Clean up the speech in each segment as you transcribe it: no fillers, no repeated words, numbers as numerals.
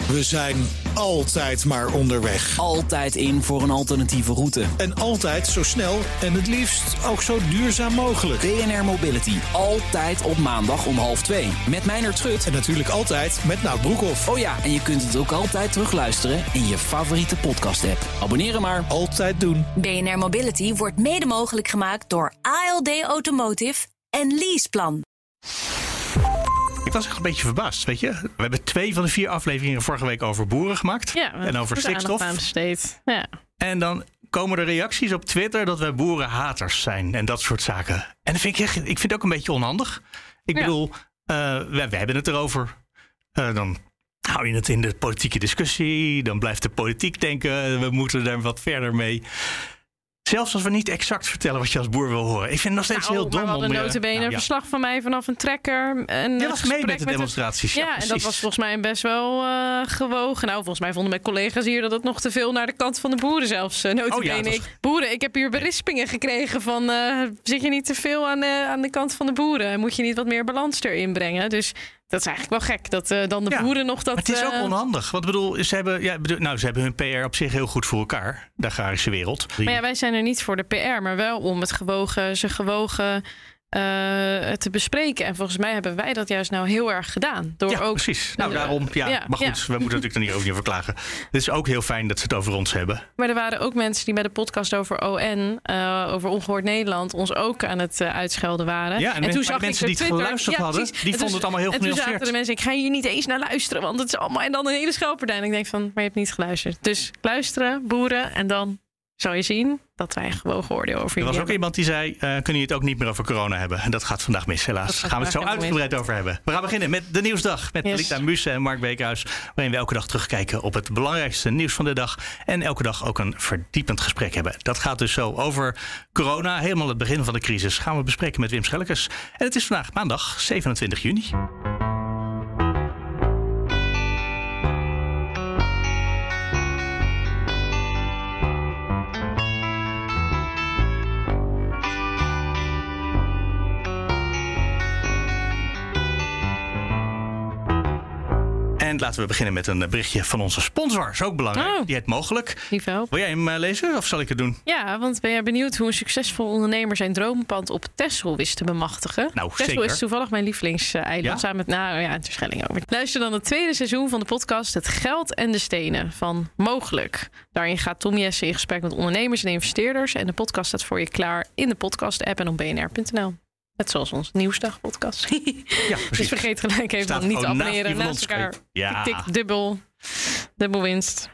We zijn altijd maar onderweg. Altijd in voor een alternatieve route. En altijd zo snel en het liefst ook zo duurzaam mogelijk. BNR Mobility. Altijd op maandag om 1:30. Met Meijnerd Schut. En natuurlijk altijd met Nout Broekhoff. Oh ja, en je kunt het ook altijd terugluisteren in je favoriete podcast-app. Abonneren maar. Altijd doen. BNR Mobility wordt mede mogelijk gemaakt door ALD Automotive en Leaseplan. Ik was echt een beetje verbaasd, weet je. We hebben 2 van de 4 afleveringen vorige week over boeren gemaakt. Ja, en over stikstof. Ja. En dan komen er reacties op Twitter dat wij boerenhaters zijn en dat soort zaken. En dat vind ik vind het ook een beetje onhandig. Ik bedoel, we hebben het erover. Dan hou je het in de politieke discussie. Dan blijft de politiek denken, we moeten er wat verder mee. Zelfs als we niet exact vertellen wat je als boer wil horen. Ik vind het nog steeds heel dom. We hadden nota bene een verslag van mij vanaf een trekker. Je was mee met de demonstraties. Ja, en dat was volgens mij best wel gewogen. Nou, volgens mij vonden mijn collega's hier dat het nog te veel naar de kant van de boeren zelfs. Nota bene. Boeren, ik heb hier berispingen gekregen van... zit je niet te veel aan de kant van de boeren? Moet je niet wat meer balans erin brengen? Dus... dat is eigenlijk wel gek, dat dan de boeren nog dat... Maar het is ook onhandig. Want bedoel, ze hebben hun PR op zich heel goed voor elkaar. De agrarische wereld. Maar ja, wij zijn er niet voor de PR, maar wel om het gewogen te bespreken. En volgens mij hebben wij dat juist nou heel erg gedaan. Door ook, precies. Nou, daarom. Maar goed, we moeten natuurlijk er niet over verklagen. Het is ook heel fijn dat ze het over ons hebben. Maar er waren ook mensen die bij de podcast over ON, over Ongehoord Nederland, ons ook aan het uitschelden waren. Ja, en toen zag mensen die het geluisterd hadden, die vonden het allemaal heel genuanceerd. En toen zaten de mensen, ik ga hier niet eens naar luisteren, want het is allemaal... En dan een hele scheldpartij. En ik denk van, maar je hebt niet geluisterd. Dus luisteren, boeren, en dan zal je zien dat wij een gewogen oordeel over jullie. Er was ook iemand die zei, kunnen jullie het ook niet meer over corona hebben? En dat gaat vandaag mis, helaas. Daar gaan we het zo uitgebreid over hebben. We gaan beginnen met de Nieuwsdag. Met Lita Muse en Mark Beekhuis. Waarin we elke dag terugkijken op het belangrijkste nieuws van de dag. En elke dag ook een verdiepend gesprek hebben. Dat gaat dus zo over corona. Helemaal het begin van de crisis gaan we bespreken met Wim Schellekes. En het is vandaag maandag 27 juni. En laten we beginnen met een berichtje van onze sponsor. Is ook belangrijk. Die heet Mogelijk. Wil jij hem lezen of zal ik het doen? Ja, want ben jij benieuwd hoe een succesvol ondernemer zijn droompand op Texel wist te bemachtigen? Nou, Texel zeker. Is toevallig mijn lievelingseiland. Samen met Terschelling over. Luister dan het tweede seizoen van de podcast Het Geld en de Stenen van Mogelijk. Daarin gaat Tom Jessen in gesprek met ondernemers en investeerders. En de podcast staat voor je klaar in de podcast-app en op bnr.nl. Net zoals onze Nieuwsdag-podcast. Ja, dus vergeet gelijk even niet te abonneren. Naast elkaar. Ja. Tik, dubbel winst.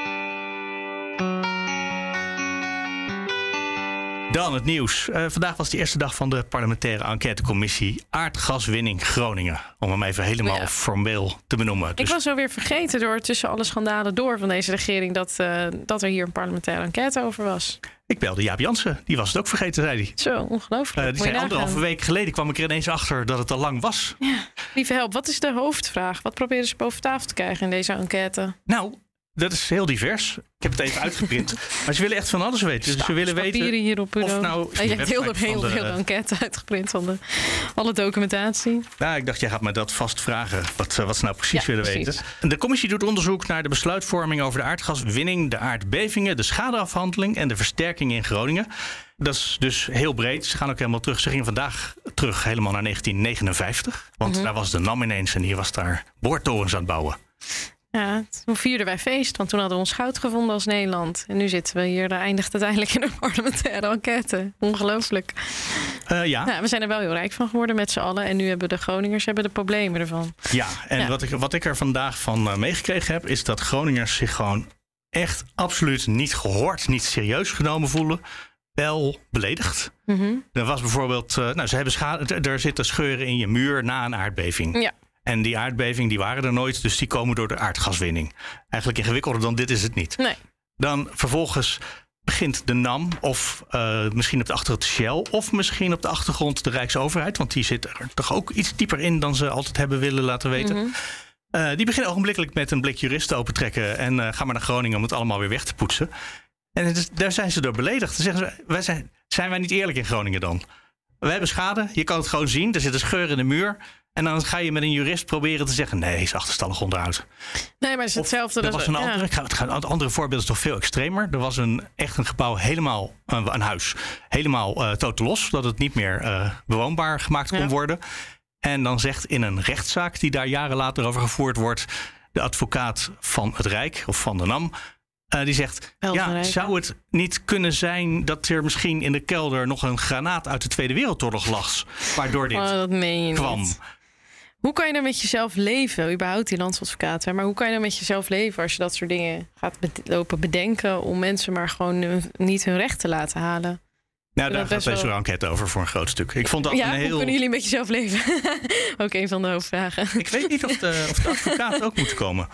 Dan het nieuws. Vandaag was de eerste dag van de parlementaire enquêtecommissie Aardgaswinning Groningen. Om hem even helemaal formeel te benoemen. Dus... Ik was zo weer vergeten door tussen alle schandalen door van deze regering dat er hier een parlementaire enquête over was. Ik belde Jaap Jansen. Die was het ook vergeten, zei hij. Zo, ongelooflijk. Die zei 1,5 week geleden kwam ik er ineens achter dat het al lang was. Ja, lieve help, wat is de hoofdvraag? Wat proberen ze boven tafel te krijgen in deze enquête? Nou, dat is heel divers. Ik heb het even uitgeprint. Maar ze willen echt van alles weten. Dus ze willen weten hier op of nou... je hebt heel de enquête uitgeprint van alle documentatie. Nou, ik dacht, jij gaat me dat vast vragen. Wat ze nou precies willen weten. De commissie doet onderzoek naar de besluitvorming over de aardgaswinning, de aardbevingen, de schadeafhandeling en de versterking in Groningen. Dat is dus heel breed. Ze gaan ook helemaal terug. Ze gingen vandaag terug helemaal naar 1959. Want daar was de NAM ineens en hier was daar boortorens aan het bouwen. Ja, toen vierden wij feest, want toen hadden we ons goud gevonden als Nederland. En nu zitten we hier, daar eindigt uiteindelijk in een parlementaire enquête. Ongelooflijk. Ja, we zijn er wel heel rijk van geworden met z'n allen. En nu hebben de Groningers de problemen ervan. Ja, en wat ik er vandaag van meegekregen heb, is dat Groningers zich gewoon echt absoluut niet gehoord, niet serieus genomen voelen. Wel beledigd. Er was bijvoorbeeld, ze hebben er zitten scheuren in je muur na een aardbeving. Ja. En die aardbeving, die waren er nooit, dus die komen door de aardgaswinning. Eigenlijk ingewikkelder dan dit is het niet. Nee. Dan vervolgens begint de NAM, of misschien op de achtergrond Shell, of misschien op de achtergrond de Rijksoverheid, want die zit er toch ook iets dieper in dan ze altijd hebben willen laten weten. Die beginnen ogenblikkelijk met een blik juristen opentrekken en gaan maar naar Groningen om het allemaal weer weg te poetsen. En daar zijn ze door beledigd. Dan zeggen ze, zijn wij niet eerlijk in Groningen dan? We hebben schade, je kan het gewoon zien, er zit een scheur in de muur. En dan ga je met een jurist proberen te zeggen... nee, is achterstallig onderhoud. Nee, maar het is hetzelfde. Het andere voorbeeld is nog veel extremer. Er was echt een gebouw helemaal... een huis helemaal totaal los. Dat het niet meer bewoonbaar gemaakt kon worden. En dan zegt in een rechtszaak... die daar jaren later over gevoerd wordt... de advocaat van het Rijk of van de NAM... die zegt, zou het niet kunnen zijn dat er misschien in de kelder nog een granaat uit de Tweede Wereldoorlog lag, waardoor dit dat meen je kwam? Niet. Hoe kan je dan met jezelf leven? Überhaupt die landsadvocaat, hè? Maar hoe kan je dan met jezelf leven als je dat soort dingen gaat lopen bedenken om mensen maar gewoon niet hun recht te laten halen? Nou, daar gaat deze enquête over voor een groot stuk. Ik vond dat een heel... Hoe kunnen jullie met jezelf leven? Ook een van de hoofdvragen. Ik weet niet of de advocaat ook moet komen.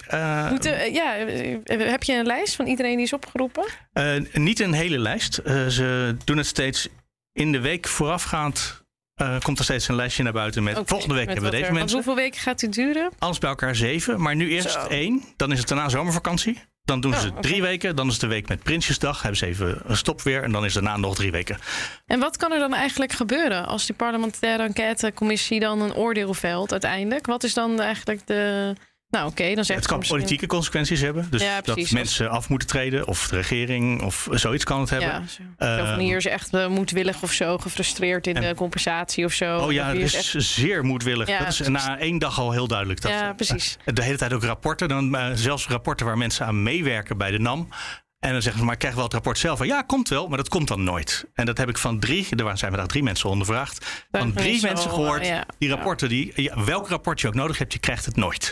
Heb je een lijst van iedereen die is opgeroepen? Niet een hele lijst. Ze doen het steeds in de week voorafgaand. Komt er steeds een lijstje naar buiten met... volgende week hebben we deze mensen. Hoeveel weken gaat het duren? Alles bij elkaar 7, maar nu eerst 1. Dan is het daarna zomervakantie. Dan doen ze 3 weken. Dan is het de week met Prinsjesdag. Hebben ze even een stop weer. En dan is daarna nog 3 weken. En wat kan er dan eigenlijk gebeuren als die parlementaire enquêtecommissie dan een oordeel velt uiteindelijk? Wat is dan eigenlijk de... Nou, oké, dan zegt het kan politieke consequenties hebben. Dus dat mensen af moeten treden. Of de regering. Of zoiets kan het hebben. Ja, hier is echt moedwillig of zo. Gefrustreerd in de compensatie of zo. Oh ja, dat is echt... zeer moedwillig. Ja, dat is na 1 dag al heel duidelijk. Dat, precies. De hele tijd ook rapporten. Zelfs rapporten waar mensen aan meewerken bij de NAM. En dan zeggen ze, maar ik krijg wel het rapport zelf. Ja, komt wel, maar dat komt dan nooit. En dat heb ik van 3, er zijn vandaag 3 mensen ondervraagd. Van 3 mensen gehoord. Die rapporten, welk rapport je ook nodig hebt, je krijgt het nooit.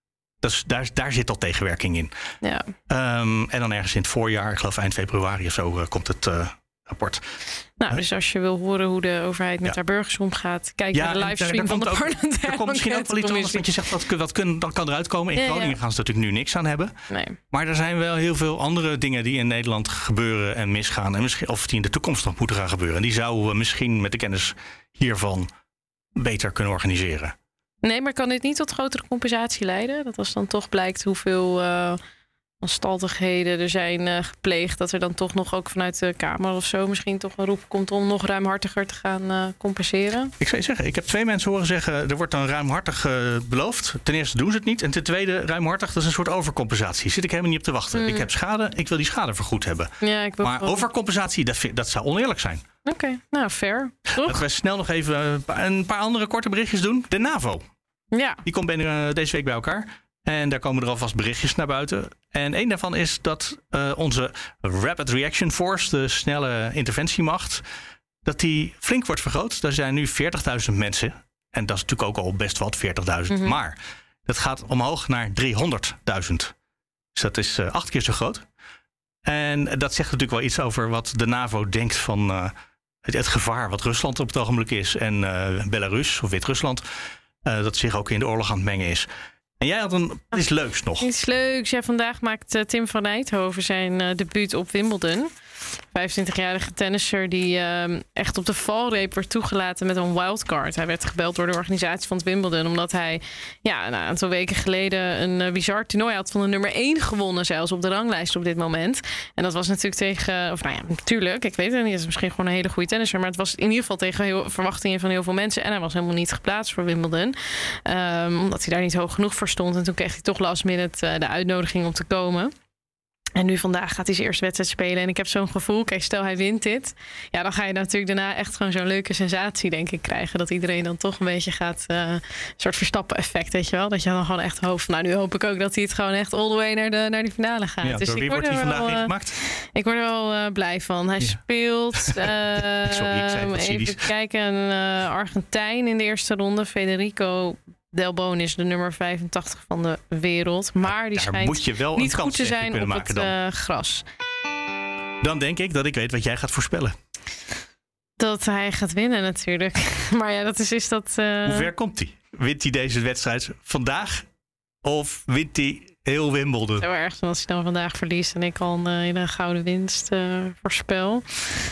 Dus daar zit al tegenwerking in. Ja. En dan ergens in het voorjaar, ik geloof eind februari of zo, komt het rapport. Nou, dus als je wil horen hoe de overheid met haar burgers omgaat, kijk naar de livestream van de parlementaire. Er komt misschien ook wel iets anders dat je zegt, dat kan eruit komen. In Groningen gaan ze natuurlijk nu niks aan hebben. Nee. Maar er zijn wel heel veel andere dingen die in Nederland gebeuren en misgaan. En misschien, of die in de toekomst nog moeten gaan gebeuren. En die zouden we misschien met de kennis hiervan beter kunnen organiseren. Nee, maar kan dit niet tot grotere compensatie leiden? Dat als dan toch blijkt hoeveel wanstaltigheden er zijn gepleegd, dat er dan toch nog ook vanuit de Kamer of zo misschien toch een roep komt om nog ruimhartiger te gaan compenseren? Ik zou je zeggen, ik heb 2 mensen horen zeggen, er wordt dan ruimhartig beloofd. Ten eerste doen ze het niet. En ten tweede, ruimhartig, dat is een soort overcompensatie. Zit ik helemaal niet op te wachten. Ik heb schade, ik wil die schade vergoed hebben. Ja, maar overcompensatie, dat zou oneerlijk zijn. Oké, nou fair. Dat we snel nog even een paar andere korte berichtjes doen. De NAVO. Ja. Die komt deze week bij elkaar. En daar komen er alvast berichtjes naar buiten. En één daarvan is dat onze Rapid Reaction Force, de snelle interventiemacht, dat die flink wordt vergroot. Daar zijn nu 40.000 mensen. En dat is natuurlijk ook al best wat, 40.000. Mm-hmm. Maar dat gaat omhoog naar 300.000. Dus dat is 8 keer zo groot. En dat zegt natuurlijk wel iets over wat de NAVO denkt van het gevaar wat Rusland op het ogenblik is. En Belarus of Wit-Rusland. Dat zich ook in de oorlog aan het mengen is. En jij had iets leuks nog. Iets leuks. Ja, vandaag maakt Tim van Eijthoven zijn debuut op Wimbledon. 25-jarige tennisser die echt op de valreep werd toegelaten met een wildcard. Hij werd gebeld door de organisatie van het Wimbledon, omdat hij een aantal weken geleden een bizar toernooi had van de nummer 1 gewonnen, zelfs op de ranglijst op dit moment. En dat was natuurlijk natuurlijk, ik weet het niet, het is misschien gewoon een hele goede tennisser, maar het was in ieder geval tegen verwachtingen van heel veel mensen. En hij was helemaal niet geplaatst voor Wimbledon, omdat hij daar niet hoog genoeg voor stond. En toen kreeg hij toch last minute de uitnodiging om te komen. En nu vandaag gaat hij zijn eerste wedstrijd spelen. En ik heb zo'n gevoel, kijk, stel hij wint dit. Ja, dan ga je natuurlijk daarna echt gewoon zo'n leuke sensatie, denk ik, krijgen. Dat iedereen dan toch een beetje gaat, een soort Verstappen-effect, weet je wel. Dat je dan gewoon echt hoopt. Nou, nu hoop ik ook dat hij het gewoon echt all the way naar die finale gaat. Ja, dus door wie wordt hij vandaag ingemaakt? Ik word er wel blij van. Hij speelt, even kijken, een Argentijn in de eerste ronde. Federico Del Bono is de nummer 85 van de wereld. Maar die schijnt niet goed te zijn op het gras. Dan denk ik dat ik weet wat jij gaat voorspellen. Dat hij gaat winnen natuurlijk. Maar ja, dat is dat... Hoe ver komt hij? Wint hij deze wedstrijd vandaag? Of wint hij heel Wimbledon? Zo erg als hij dan vandaag verliest en ik al een hele gouden winst voorspel.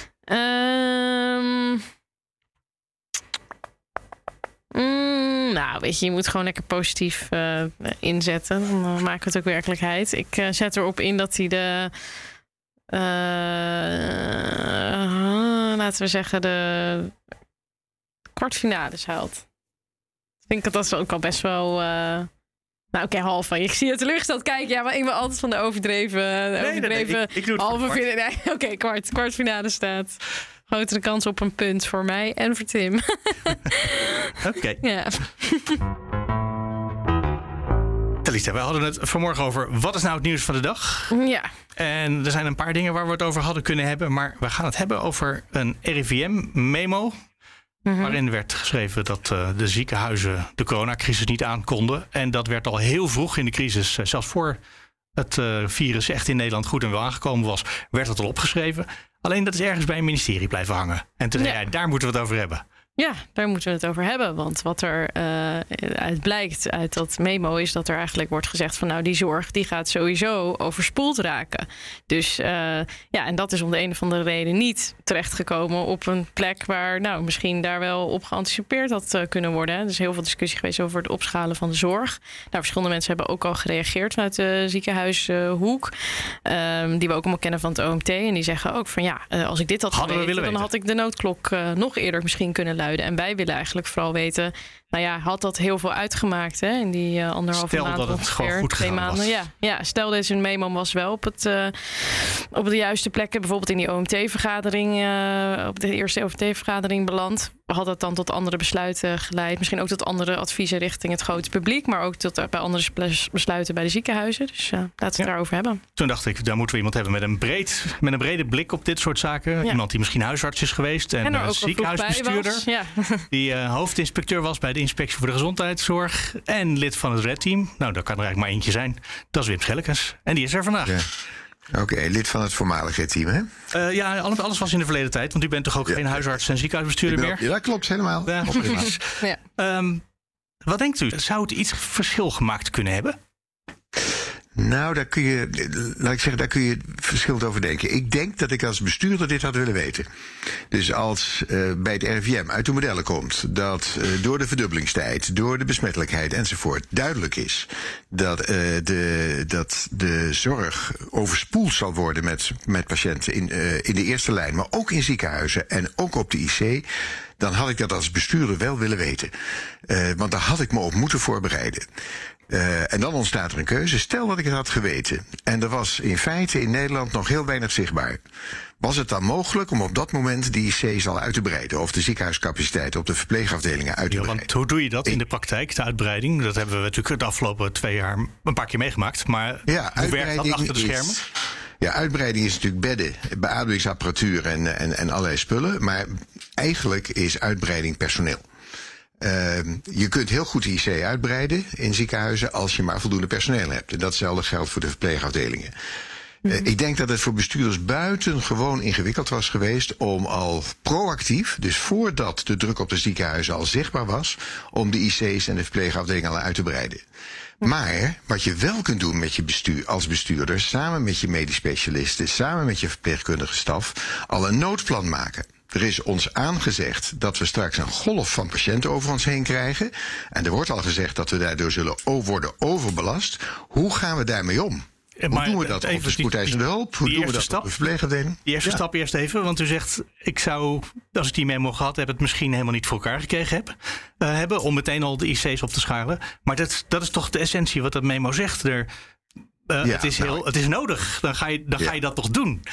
Nou, weet je moet gewoon lekker positief inzetten. Dan maken we het ook werkelijkheid. Ik zet erop in dat hij de... laten we zeggen de kwartfinales haalt. denk dat is ook al best wel... Nou, oké, half van. Ik zie het teleurgesteld kijken. Ja, maar ik ben altijd van de overdreven ik doe het halve finale. Nee, oké, kwartfinale staat. Grotere kans op een punt voor mij en voor Tim. Oké. Ja. Talita, we hadden het vanmorgen over wat is nou het nieuws van de dag. Ja. En er zijn een paar dingen waar we het over hadden kunnen hebben. Maar we gaan het hebben over een RIVM-memo. Waarin werd geschreven dat de ziekenhuizen de coronacrisis niet aankonden. En dat werd al heel vroeg in de crisis, zelfs voor het virus echt in Nederland goed en wel aangekomen was, werd dat al opgeschreven. Alleen dat is ergens bij een ministerie blijven hangen. En toen zei jij, daar moeten we het over hebben. Ja, daar moeten we het over hebben. Want wat er uit blijkt uit dat memo is dat er eigenlijk wordt gezegd van nou die zorg die gaat sowieso overspoeld raken. Dus en dat is om de een of andere reden niet terechtgekomen op een plek waar nou misschien daar wel op geanticipeerd had kunnen worden. Er is heel veel discussie geweest over het opschalen van de zorg. Nou, verschillende mensen hebben ook al gereageerd vanuit de ziekenhuishoek. Die we ook allemaal kennen van het OMT. En die zeggen ook van als ik dit had geweten, dan had ik de noodklok nog eerder misschien kunnen luiden. En wij willen eigenlijk vooral weten, had dat heel veel uitgemaakt hè, in die 1,5 maand Stel dat het gewoon goed 2 maanden. Was. Ja, stel deze memo was wel op de juiste plekken, bijvoorbeeld in die OMT-vergadering, op de eerste OMT-vergadering beland. Had dat dan tot andere besluiten geleid? Misschien ook tot andere adviezen richting het grote publiek, maar ook tot bij andere besluiten bij de ziekenhuizen. Dus laten we het daarover hebben. Toen dacht ik, daar moeten we iemand hebben met een brede blik op dit soort zaken. Ja. Iemand die misschien huisarts is geweest en een ziekenhuisbestuurder. Ja. Die hoofdinspecteur was bij de Inspectie voor de Gezondheidszorg en lid van het Red Team. Nou, daar kan er eigenlijk maar eentje zijn. Dat is Wim Schellekens. En die is er vandaag. Ja. Oké, lid van het voormalige team, hè? Alles was in de verleden tijd. Want u bent toch ook geen huisarts en ziekenhuisbestuurder meer? Ja, dat klopt, helemaal. Ja, wat denkt u? Zou het iets verschil gemaakt kunnen hebben? Nou, daar kun je verschillend over denken. Ik denk dat ik als bestuurder dit had willen weten. Dus als bij het RIVM uit de modellen komt dat door de verdubbelingstijd, door de besmettelijkheid enzovoort duidelijk is dat de zorg overspoeld zal worden met patiënten in de eerste lijn, maar ook in ziekenhuizen en ook op de IC, dan had ik dat als bestuurder wel willen weten. Want daar had ik me op moeten voorbereiden. En dan ontstaat er een keuze. Stel dat ik het had geweten. En er was in feite in Nederland nog heel weinig zichtbaar. Was het dan mogelijk om op dat moment die IC's al uit te breiden? Of de ziekenhuiscapaciteit op de verpleegafdelingen uit te breiden? Want hoe doe je dat in de praktijk, de uitbreiding? Dat hebben we natuurlijk de afgelopen 2 jaar een paar keer meegemaakt. Maar hoe werkt dat achter de schermen? Ja, uitbreiding is natuurlijk bedden, beademingsapparatuur en allerlei spullen. Maar eigenlijk is uitbreiding personeel. Je kunt heel goed de IC uitbreiden in ziekenhuizen als je maar voldoende personeel hebt. En datzelfde geldt voor de verpleegafdelingen. Ik denk dat het voor bestuurders buitengewoon ingewikkeld was geweest om al proactief, dus voordat de druk op de ziekenhuizen al zichtbaar was, om de IC's en de verpleegafdelingen al uit te breiden. Maar wat je wel kunt doen met je als bestuurder, samen met je medisch specialisten, samen met je verpleegkundige staf, al een noodplan maken. Er is ons aangezegd dat we straks een golf van patiënten over ons heen krijgen. En er wordt al gezegd dat we daardoor zullen worden overbelast. Hoe gaan we daarmee om? Hoe doen we dat op de spoedeisende hulp? Hoe doen we dat op de verpleegafdeling? Die eerste stap eerst even, want u zegt, ik zou, als ik die memo gehad heb, het misschien helemaal niet voor elkaar gekregen hebben om meteen al de IC's op te schalen. Maar dat is toch de essentie wat dat memo zegt. Het is nodig, dan ga je dat toch doen.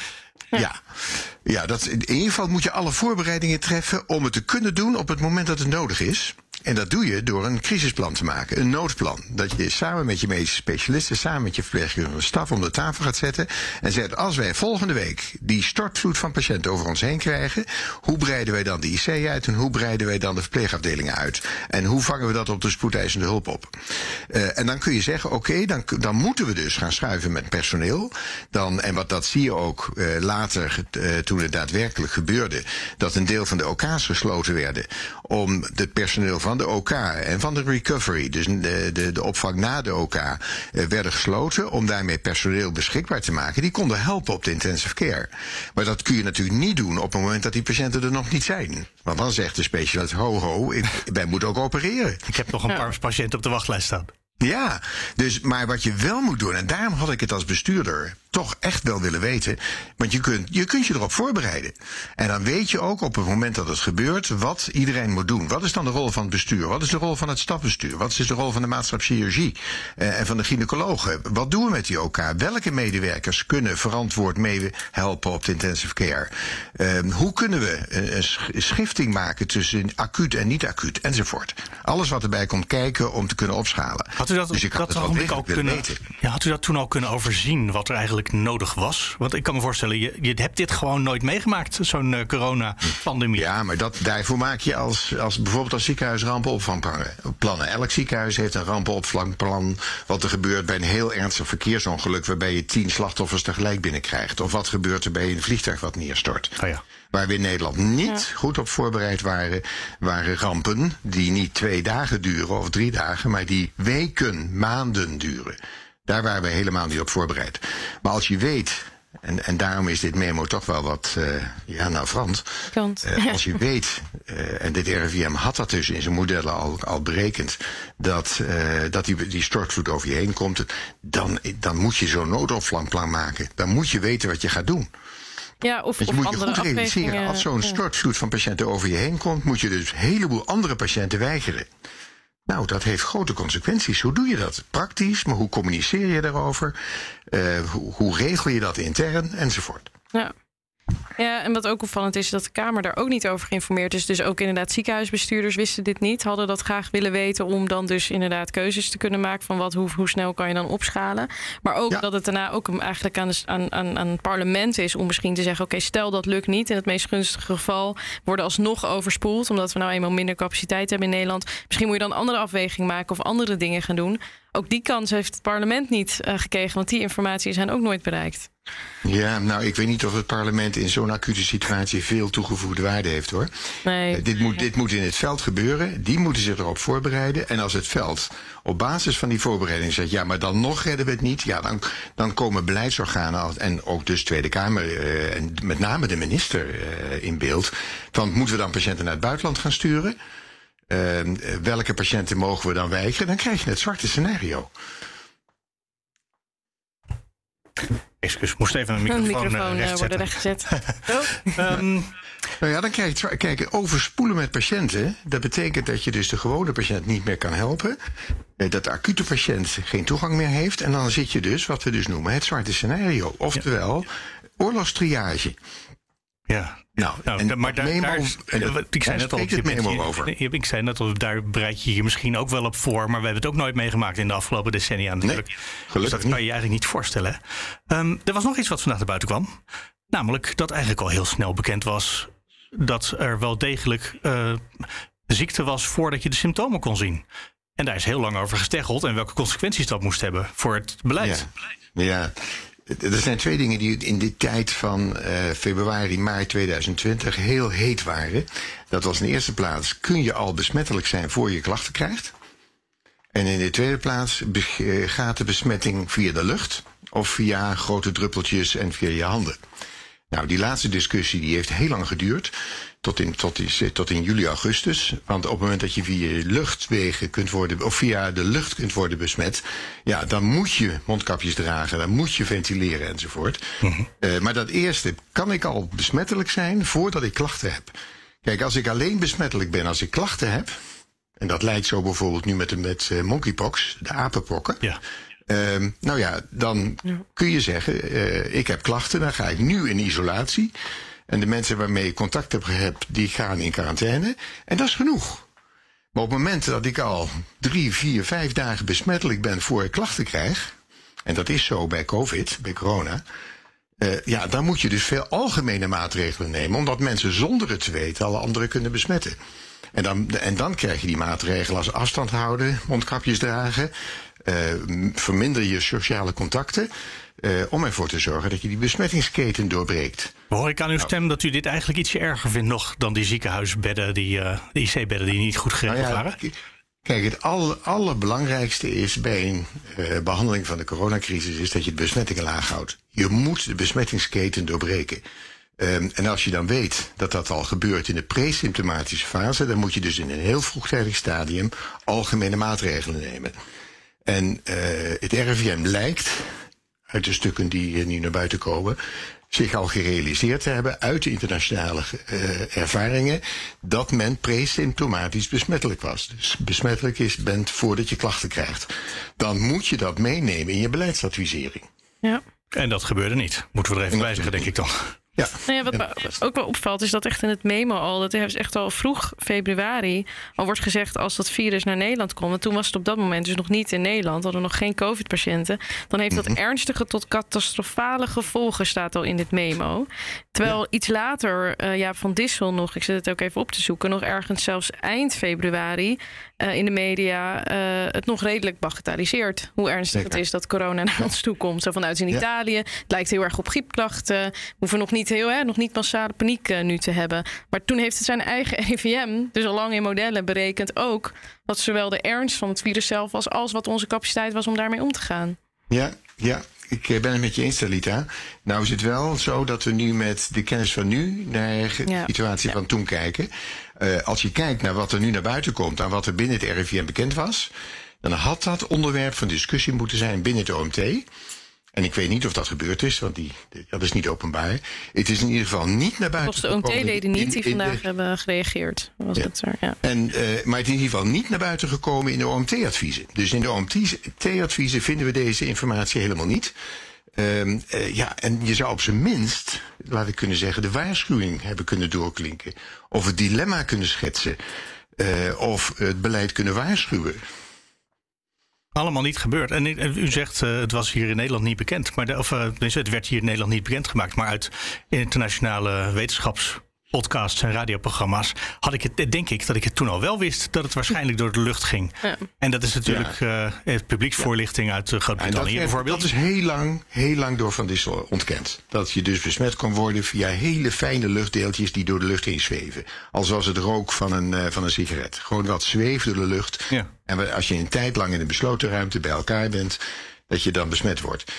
Ja, in ieder geval moet je alle voorbereidingen treffen om het te kunnen doen op het moment dat het nodig is. En dat doe je door een crisisplan te maken, een noodplan. Dat je samen met je medische specialisten, samen met je verpleegkundige staf om de tafel gaat zetten. En zegt, als wij volgende week die stortvloed van patiënten over ons heen krijgen, hoe breiden wij dan de IC uit en hoe breiden wij dan de verpleegafdelingen uit? En hoe vangen we dat op de spoedeisende hulp op? En dan kun je zeggen, oké, dan moeten we dus gaan schuiven met personeel. En dat zie je ook later, toen het daadwerkelijk gebeurde, dat een deel van de OK's gesloten werden om het personeel van de OK en van de recovery, dus de opvang na de OK, werden gesloten om daarmee personeel beschikbaar te maken. Die konden helpen op de intensive care. Maar dat kun je natuurlijk niet doen op het moment dat die patiënten er nog niet zijn. Want dan zegt de specialist, wij moeten ook opereren. Ik heb nog een paar patiënten op de wachtlijst staan. Ja, maar wat je wel moet doen, en daarom had ik het als bestuurder toch echt wel willen weten. Want je kunt je erop voorbereiden. En dan weet je ook op het moment dat het gebeurt wat iedereen moet doen. Wat is dan de rol van het bestuur? Wat is de rol van het stafbestuur? Wat is de rol van de maatschappijchirurgie en van de gynaecologen? Wat doen we met die OK? Welke medewerkers kunnen verantwoord mee helpen op de intensive care? Hoe kunnen we een schifting maken tussen acuut en niet acuut? Enzovoort. Alles wat erbij komt kijken om te kunnen opschalen. Had u dat, dus ik had dat ook kunnen weten. Ja, had u dat toen al kunnen overzien wat er eigenlijk nodig was? Want ik kan me voorstellen, je hebt dit gewoon nooit meegemaakt, zo'n coronapandemie. Ja, maar daarvoor maak je als bijvoorbeeld als ziekenhuis rampenopvangplannen. Elk ziekenhuis heeft een rampenopvangplan. Wat er gebeurt bij een heel ernstig verkeersongeluk waarbij je 10 slachtoffers tegelijk binnenkrijgt. Of wat gebeurt er bij een vliegtuig wat neerstort. Oh ja. Waar we in Nederland niet goed op voorbereid waren rampen die niet 2 dagen duren of 3 dagen, maar die weken, maanden duren. Daar waren we helemaal niet op voorbereid. Maar als je weet, en daarom is dit memo toch wel wat, Frans. Als je weet, en dit RIVM had dat dus in zijn modellen al berekend, dat die stortvloed over je heen komt, dan moet je zo'n noodopvangplan maken. Dan moet je weten wat je gaat doen. Ja, of je moet je andere goed realiseren, als zo'n stortvloed van patiënten over je heen komt, moet je dus een heleboel andere patiënten weigeren. Nou, dat heeft grote consequenties. Hoe doe je dat? Praktisch, maar hoe communiceer je daarover? Hoe regel je dat intern? Enzovoort. Ja, en wat ook opvallend is dat de Kamer daar ook niet over geïnformeerd is. Dus ook inderdaad ziekenhuisbestuurders wisten dit niet. Hadden dat graag willen weten om dan dus inderdaad keuzes te kunnen maken van hoe snel kan je dan opschalen. Maar ook dat het daarna ook eigenlijk aan het parlement is om misschien te zeggen, oké, stel dat lukt niet. In het meest gunstige geval worden alsnog overspoeld, omdat we nou eenmaal minder capaciteit hebben in Nederland. Misschien moet je dan andere afweging maken of andere dingen gaan doen. Ook die kans heeft het parlement niet gekregen, want die informatie zijn ook nooit bereikt. Ja, nou, ik weet niet of het parlement in zo'n acute situatie veel toegevoegde waarde heeft, hoor. Nee. Dit moet in het veld gebeuren. Die moeten zich erop voorbereiden. En als het veld op basis van die voorbereiding zegt, ja, maar dan nog redden we het niet, ja, dan komen beleidsorganen en ook dus Tweede Kamer en met name de minister in beeld. Van, moeten we dan patiënten naar het buitenland gaan sturen? Welke patiënten mogen we dan weigeren? Dan krijg je het zwarte scenario. Excuus, moest even een microfoon worden rechtgezet. Nou ja, dan krijg je, kijk, overspoelen met patiënten. Dat betekent dat je dus de gewone patiënt niet meer kan helpen. Dat de acute patiënt geen toegang meer heeft. En dan zit je dus, wat we dus noemen, het zwarte scenario. Oftewel, oorlogstriage. Ja. Maar ik zei net al, ik zei net al, daar bereid je je misschien ook wel op voor, maar we hebben het ook nooit meegemaakt in de afgelopen decennia natuurlijk. Nee, dus dat kan je eigenlijk niet voorstellen. Er was nog iets wat vandaag naar buiten kwam. Namelijk dat eigenlijk al heel snel bekend was dat er wel degelijk ziekte was voordat je de symptomen kon zien. En daar is heel lang over gesteggeld en welke consequenties dat moest hebben voor het beleid. Ja. Er zijn 2 dingen die in die tijd van februari, maart 2020 heel heet waren. Dat was in de eerste plaats, kun je al besmettelijk zijn voor je klachten krijgt? En in de tweede plaats gaat de besmetting via de lucht of via grote druppeltjes en via je handen. Nou, die laatste discussie die heeft heel lang geduurd. Tot in juli, augustus. Want op het moment dat je via luchtwegen kunt worden, of via de lucht kunt worden besmet, ja, dan moet je mondkapjes dragen, dan moet je ventileren enzovoort. Maar dat eerste, kan ik al besmettelijk zijn voordat ik klachten heb? Kijk, als ik alleen besmettelijk ben als ik klachten heb, en dat lijkt zo bijvoorbeeld nu met monkeypox, de apenpokken. Ja. Dan kun je zeggen, ik heb klachten, dan ga ik nu in isolatie. En de mensen waarmee ik contact heb gehad, die gaan in quarantaine. En dat is genoeg. Maar op het moment dat ik al 3, 4, 5 dagen besmettelijk ben voor ik klachten krijg, en dat is zo bij COVID, bij corona, dan moet je dus veel algemene maatregelen nemen, omdat mensen zonder het te weten alle anderen kunnen besmetten. En dan krijg je die maatregelen als afstand houden, mondkapjes dragen, verminder je sociale contacten, om ervoor te zorgen dat je die besmettingsketen doorbreekt. Hoor ik aan uw stem dat u dit eigenlijk ietsje erger vindt nog dan die ziekenhuisbedden, die IC-bedden die niet goed geregeld waren? Kijk, het allerbelangrijkste is bij een behandeling van de coronacrisis is dat je de besmettingen laag houdt. Je moet de besmettingsketen doorbreken. En als je dan weet dat dat al gebeurt in de presymptomatische fase, dan moet je dus in een heel vroegtijdig stadium algemene maatregelen nemen. En het RIVM lijkt uit de stukken die nu naar buiten komen, zich al gerealiseerd hebben uit de internationale ervaringen dat men presymptomatisch besmettelijk was. Dus besmettelijk bent voordat je klachten krijgt. Dan moet je dat meenemen in je beleidsadvisering. Ja. En dat gebeurde niet. Moeten we er even bij zeggen, denk ik dan. Ja. Nou ja, wat me ook wel opvalt is dat echt in het memo al, dat is echt al vroeg februari al wordt gezegd als dat virus naar Nederland komt. En toen was het op dat moment dus nog niet in Nederland, hadden we nog geen COVID-patiënten. Dan heeft dat ernstige tot catastrofale gevolgen, staat al in dit memo. Terwijl iets later, Jaap van Dissel nog, ik zit het ook even op te zoeken, nog ergens zelfs eind februari in de media het nog redelijk bagatelliseert. Hoe ernstig het is dat corona naar ons toe komt. Zo vanuit in Italië. Het lijkt heel erg op griepklachten. We hoeven nog niet massale paniek nu te hebben. Maar toen heeft het zijn eigen RIVM, dus al lang in modellen, berekend ook wat zowel de ernst van het virus zelf was als wat onze capaciteit was om daarmee om te gaan. Ja. Ik ben het met je eens, Talita. Nou is het wel zo dat we nu met de kennis van nu naar de situatie van toen kijken. Als je kijkt naar wat er nu naar buiten komt en wat er binnen het RIVM bekend was, dan had dat onderwerp van discussie moeten zijn binnen het OMT. En ik weet niet of dat gebeurd is, want dat is niet openbaar. Het is in ieder geval niet naar buiten gekomen. Volgens de OMT-leden niet die vandaag hebben gereageerd. Was het er, ja. Maar het is in ieder geval niet naar buiten gekomen in de OMT-adviezen. Dus in de OMT-adviezen vinden we deze informatie helemaal niet. En je zou op zijn minst, laat ik kunnen zeggen, de waarschuwing hebben kunnen doorklinken. Of het dilemma kunnen schetsen. Of het beleid kunnen waarschuwen. Allemaal niet gebeurd. En u zegt, het was hier in Nederland niet bekend. Maar het werd hier in Nederland niet bekendgemaakt. Maar uit internationale wetenschapspodcasts en radioprogramma's denk ik dat ik het toen al wel wist dat het waarschijnlijk door de lucht ging. Ja. En dat is natuurlijk publieksvoorlichting uit Groot-Brittannië bijvoorbeeld. Dat is heel lang door Van Dissel ontkend. Dat je dus besmet kan worden via hele fijne luchtdeeltjes die door de lucht heen zweven. Als was het rook van een sigaret. Gewoon wat zweeft door de lucht. Ja. En als je een tijd lang in een besloten ruimte bij elkaar bent, dat je dan besmet wordt.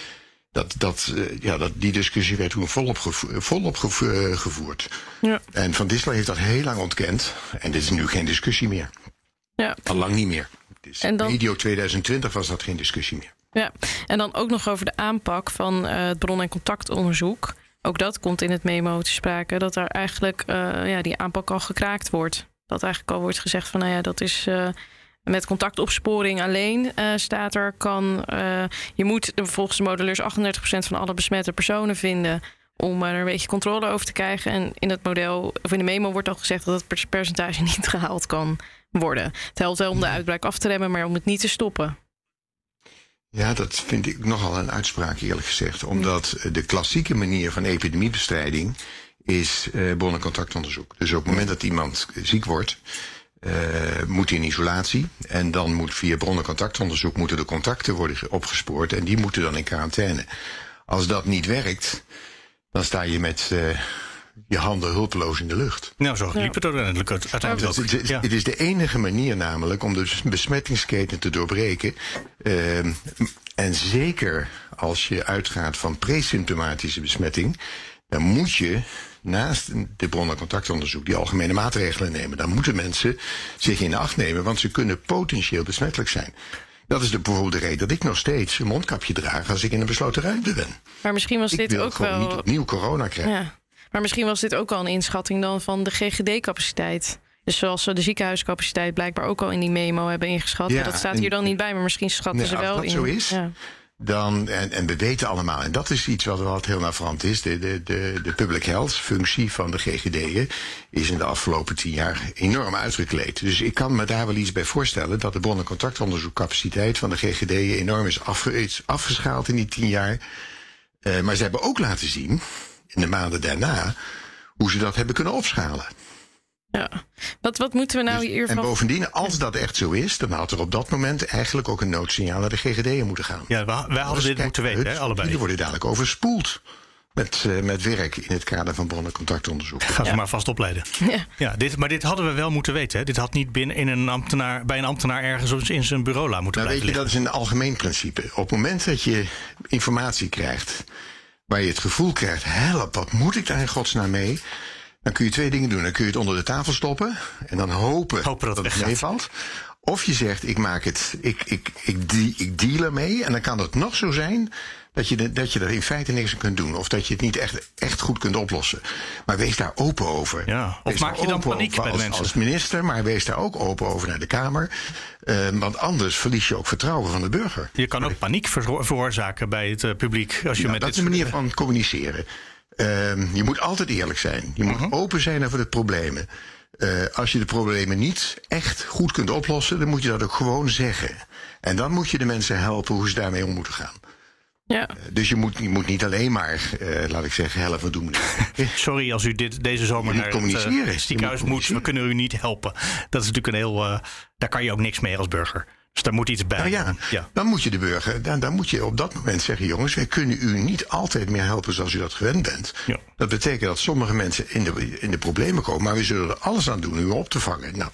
Die discussie werd toen volop gevoerd. Ja. En Van Dissel heeft dat heel lang ontkend. En dit is nu geen discussie meer. Ja. Al lang niet meer. Medio 2020 was dat geen discussie meer. Ja, en dan ook nog over de aanpak van het bron- en contactonderzoek. Ook dat komt in het memo te sprake. Dat er eigenlijk die aanpak al gekraakt wordt. Dat eigenlijk al wordt gezegd van dat is met contactopsporing alleen staat er je moet volgens de modelleurs 38% van alle besmette personen vinden om er een beetje controle over te krijgen. En in het model of in de memo wordt al gezegd dat het percentage niet gehaald kan worden. Het helpt wel om de uitbraak af te remmen, maar om het niet te stoppen. Ja, dat vind ik nogal een uitspraak, eerlijk gezegd. Omdat de klassieke manier van epidemiebestrijding is bron- en contactonderzoek. Dus op het moment dat iemand ziek wordt, moet hij in isolatie. En dan moet via bron- en contactonderzoek moeten de contacten worden opgespoord. En die moeten dan in quarantaine. Als dat niet werkt, dan sta je met je handen hulpeloos in de lucht. Nou, zo liep het uiteindelijk ook. Het is de enige manier namelijk om de besmettingsketen te doorbreken. En zeker als je uitgaat van presymptomatische besmetting, dan moet je naast de bron- en contactonderzoek die algemene maatregelen nemen. Dan moeten mensen zich in acht nemen, want ze kunnen potentieel besmettelijk zijn. Dat is bijvoorbeeld de reden dat ik nog steeds een mondkapje draag als ik in een besloten ruimte ben. Maar misschien was dit ook wel niet opnieuw corona krijgen. Ja. Maar misschien was dit ook al een inschatting dan van de GGD-capaciteit. Dus zoals ze de ziekenhuiscapaciteit blijkbaar ook al in die memo hebben ingeschat. Ja, dat staat hier dan niet bij, maar misschien schatten ze wel in. Als dat zo is, dan, en we weten allemaal, en dat is iets wat heel navrant is, de public health functie van de GGD'en is in de afgelopen 10 jaar enorm uitgekleed. Dus ik kan me daar wel iets bij voorstellen dat de bron- en contactonderzoekcapaciteit van de GGD'en enorm is afgeschaald in die 10 jaar. Maar ze hebben ook laten zien, in de maanden daarna, hoe ze dat hebben kunnen opschalen. Ja. Wat moeten we nou hiervan... En bovendien, als dat echt zo is, dan had er op dat moment eigenlijk ook een noodsignaal naar de GGD'en moeten gaan. Ja, wij hadden dit moeten weten, allebei. Die worden dadelijk overspoeld met werk in het kader van bron- en contactonderzoek. Ga ze maar vast opleiden. Ja. Maar dit hadden we wel moeten weten. Hè? Dit had niet bij een ambtenaar ergens in zijn bureau moeten blijven liggen. Dat is een algemeen principe. Op het moment dat je informatie krijgt waar je het gevoel krijgt, help, wat moet ik daar in godsnaam mee? Dan kun je 2 dingen doen. Dan kun je het onder de tafel stoppen en dan hopen dat het meevalt. Of je zegt, ik deal ermee en dan kan het nog zo zijn dat je er in feite niks aan kunt doen. Of dat je het niet echt goed kunt oplossen. Maar wees daar open over. Ja. Of maak je dan paniek bij de mensen? Als minister, maar wees daar ook open over naar de Kamer. Want anders verlies je ook vertrouwen van de burger. Je kan ook paniek veroorzaken bij het publiek. Als je met dat is een manier van communiceren. Je moet altijd eerlijk zijn. Je moet open zijn over de problemen. Als je de problemen niet echt goed kunt oplossen, dan moet je dat ook gewoon zeggen. En dan moet je de mensen helpen hoe ze daarmee om moeten gaan. Ja. Dus je moet niet alleen maar, laat ik zeggen, helpen doen. Sorry als u deze zomer naar het ziekenhuis moet. We kunnen u niet helpen. Dat is natuurlijk een heel... daar kan je ook niks mee als burger. Dus daar moet iets bij. Nou dan moet je de burger, dan moet je op dat moment zeggen, jongens, wij kunnen u niet altijd meer helpen zoals u dat gewend bent. Ja. Dat betekent dat sommige mensen in de problemen komen, maar we zullen er alles aan doen u op te vangen. Nou,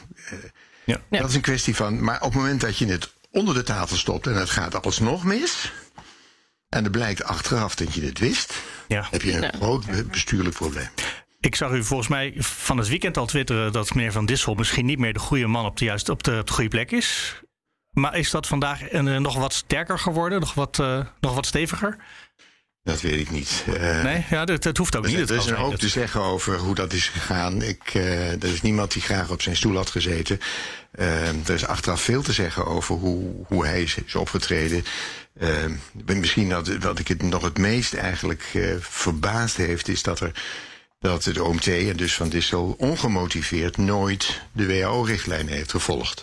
dat is een kwestie van, maar op het moment dat je het onder de tafel stopt en het gaat alsnog mis, en er blijkt achteraf dat je het wist, heb je een groot bestuurlijk probleem. Ik zag u volgens mij van het weekend al twitteren dat meneer Van Dissel misschien niet meer de goede man op de goede plek is. Maar is dat vandaag nog wat sterker geworden? Nog wat steviger? Dat weet ik niet. Nee, dat hoeft ook niet. Er is een hoop te zeggen over hoe dat is gegaan. Er is niemand die graag op zijn stoel had gezeten. Er is achteraf veel te zeggen over hoe hij is opgetreden. Misschien wat ik het nog het meest eigenlijk verbaasd heeft, is dat het OMT en dus Van Dissel ongemotiveerd nooit de WHO-richtlijn heeft gevolgd.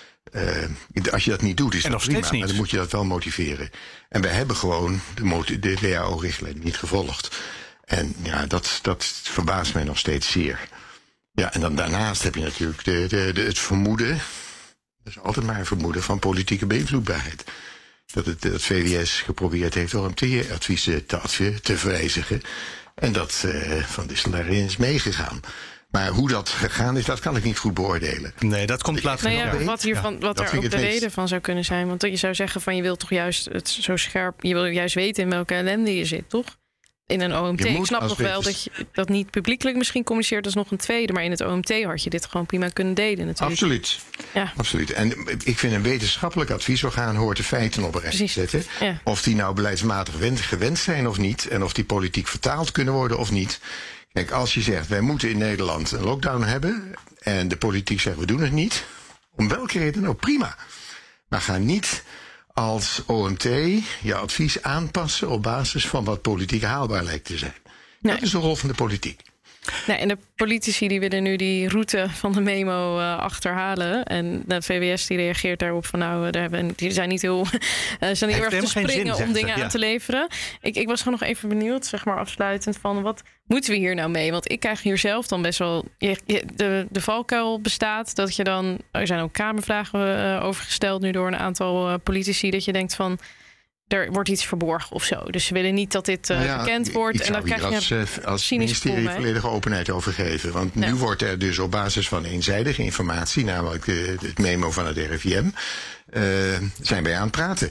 Als je dat niet doet, is dat prima, maar dan moet je dat wel motiveren. En wij hebben gewoon de WHO-richtlijn niet gevolgd. En dat verbaast mij nog steeds zeer. Ja, en dan daarnaast heb je natuurlijk het vermoeden, dat is altijd maar een vermoeden, van politieke beïnvloedbaarheid. Dat het VWS geprobeerd heeft OMT-adviezen te verwijzigen. En dat Van Dissel daarin is meegegaan. Maar hoe dat gegaan is, dat kan ik niet goed beoordelen. Nee, dat komt later. Wat er ook de reden van zou kunnen zijn. Want je zou zeggen van je wilt toch juist het zo scherp, je wil juist weten in welke ellende je zit, toch? In een OMT. Ik snap nog wel dat je dat niet publiekelijk misschien communiceert als nog een tweede. Maar in het OMT had je dit gewoon prima kunnen delen natuurlijk. Absoluut. Ja. Absoluut. En ik vind een wetenschappelijk adviesorgaan hoort de feiten op een rij te zetten. Ja. Of die nou beleidsmatig gewend zijn of niet. En of die politiek vertaald kunnen worden of niet. Kijk, als je zegt, wij moeten in Nederland een lockdown hebben. En de politiek zegt, we doen het niet. Om welke reden ook, prima. Maar ga niet als OMT je advies aanpassen op basis van wat politiek haalbaar lijkt te zijn. Nee. Dat is de rol van de politiek. Nee, en de politici die willen nu die route van de memo achterhalen. En de VWS die reageert daarop van die zijn niet heel erg te springen om dingen aan te leveren. Ik was gewoon nog even benieuwd, zeg maar afsluitend, van wat moeten we hier nou mee? Want ik krijg hier zelf dan best wel de valkuil bestaat dat je dan, er zijn ook kamervragen over gesteld nu door een aantal politici, dat je denkt van, er wordt iets verborgen of zo. Dus ze willen niet dat dit bekend wordt. En dan krijg je als ministerie volledige openheid over geven. Want nu wordt er dus op basis van eenzijdige informatie, namelijk het memo van het RIVM, zijn wij aan het praten.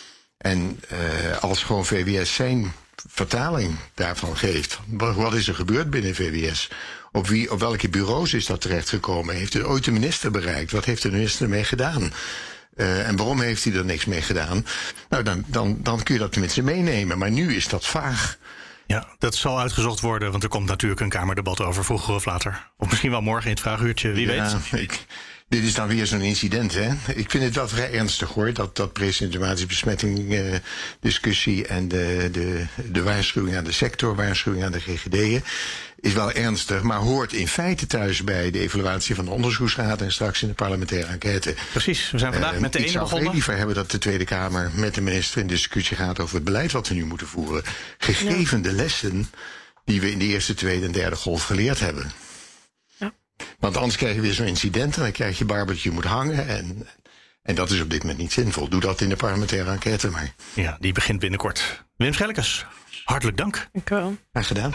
En als gewoon VWS zijn vertaling daarvan geeft, wat is er gebeurd binnen VWS? Op welke bureaus is dat terechtgekomen? Heeft er ooit de minister bereikt? Wat heeft de minister ermee gedaan? En waarom heeft hij er niks mee gedaan? Nou, dan kun je dat tenminste meenemen. Maar nu is dat vaag. Ja, dat zal uitgezocht worden, want er komt natuurlijk een Kamerdebat over, vroeger of later. Of misschien wel morgen in het Vragenuurtje, wie weet. Dit is dan weer zo'n incident, hè? Ik vind het wel vrij ernstig, hoor. Dat presymptomatische discussie en de waarschuwing aan de sector, waarschuwing aan de GGD'en is wel ernstig, maar hoort in feite thuis bij de evaluatie van de onderzoeksraad en straks in de parlementaire enquête. Precies, we zijn vandaag met de ene begonnen. Ik zou liever hebben dat de Tweede Kamer met de minister in discussie gaat over het beleid wat we nu moeten voeren. Gegeven de lessen die we in de eerste, tweede en derde golf geleerd hebben. Ja. Want anders krijg je weer zo'n incident en dan krijg je barbertje moet hangen. En dat is op dit moment niet zinvol. Doe dat in de parlementaire enquête maar. Ja, die begint binnenkort. Wim Schellekes, hartelijk dank. Dank u wel. Graag gedaan.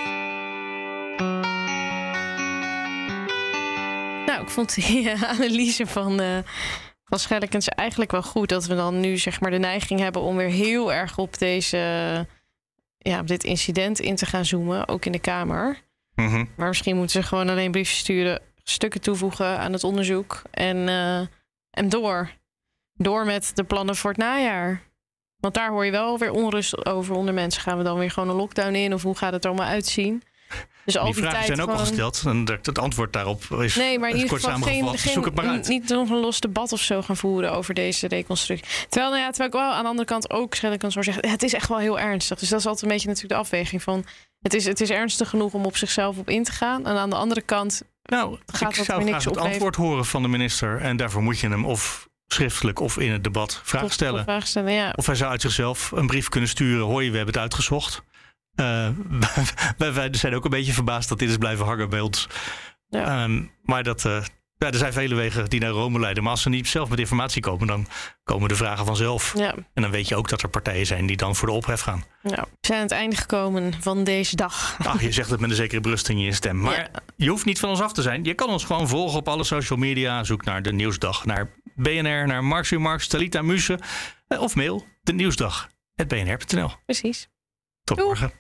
Nou, ik vond die analyse van Schellekens eigenlijk wel goed. Dat we dan nu zeg maar de neiging hebben om weer heel erg op op dit incident in te gaan zoomen. Ook in de Kamer. Mm-hmm. Maar misschien moeten ze gewoon alleen briefjes sturen, stukken toevoegen aan het onderzoek. En door met de plannen voor het najaar. Want daar hoor je wel weer onrust over onder mensen. Gaan we dan weer gewoon een lockdown in? Of hoe gaat het er allemaal uitzien? Dus al die vragen tijd zijn ook al gesteld. En het antwoord daarop is nee, maar in ieder geval zoek het maar uit. niet nog een los debat of zo gaan voeren over deze reconstructie. Terwijl ik wel aan de andere kant ook kan zeggen, het is echt wel heel ernstig. Dus dat is altijd een beetje natuurlijk de afweging van het is ernstig genoeg om op zichzelf op in te gaan. En aan de andere kant gaat ik zou graag het antwoord horen van de minister. En daarvoor moet je hem of schriftelijk of in het debat vragen stellen. Ja. Of hij zou uit zichzelf een brief kunnen sturen. Hoi, we hebben het uitgezocht. Wij zijn ook een beetje verbaasd dat dit is blijven hangen bij ons. Ja. Maar er zijn vele wegen die naar Rome leiden. Maar als ze niet zelf met informatie komen, dan komen de vragen vanzelf. Ja. En dan weet je ook dat er partijen zijn die dan voor de ophef gaan. Ja. We zijn aan het einde gekomen van deze dag. Je zegt het met een zekere berusting in je stem. Maar je hoeft niet van ons af te zijn. Je kan ons gewoon volgen op alle social media. Zoek naar De Nieuwsdag, naar BNR, naar Marx, Talita Muse. Of mail denieuwsdag@bnr.nl. Precies. Tot morgen.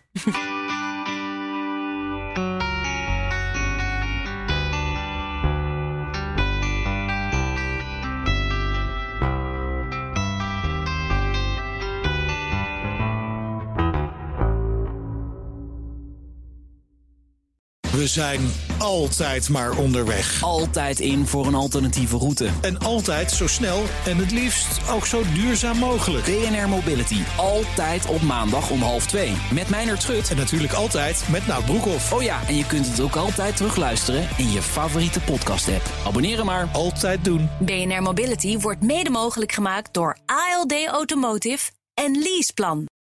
We zijn altijd maar onderweg. Altijd in voor een alternatieve route. En altijd zo snel en het liefst ook zo duurzaam mogelijk. BNR Mobility. Altijd op maandag om 1:30. Met Meijnerd Schut. En natuurlijk altijd met Nout Broekhoff. Oh ja, en je kunt het ook altijd terugluisteren in je favoriete podcast-app. Abonneren maar. Altijd doen. BNR Mobility wordt mede mogelijk gemaakt door ALD Automotive en Leaseplan.